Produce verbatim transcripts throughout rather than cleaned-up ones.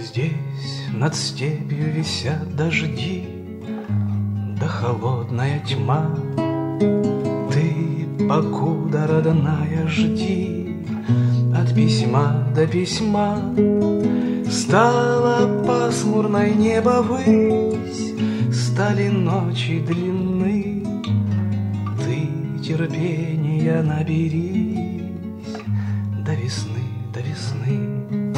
Здесь над степью висят дожди, да холодная тьма. Ты, покуда родная, жди от письма до письма. Стало пасмурной небо высь, стали ночи длинны. Ты терпения наберись до весны, до весны.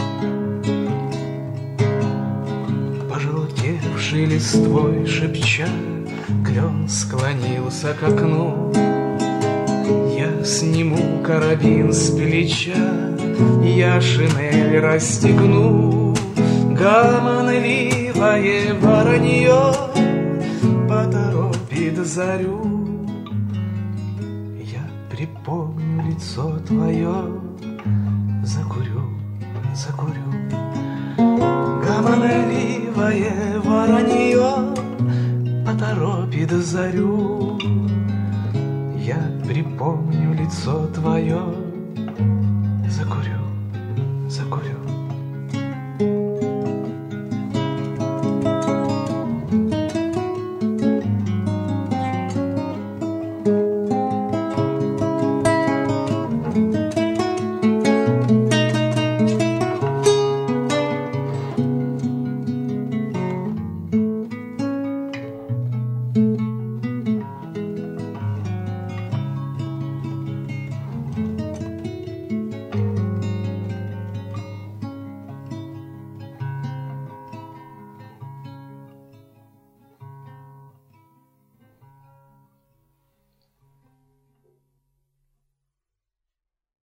Пожелтевший листвой шепча, клен склонился к окну. Я сниму карабин с плеча, я шинель расстегну. Гомонливое воронье поторопит зарю. Я припомню лицо твое, закурю, закурю. Гомонливое воронье поторопит зарю. Я припомню лицо твое,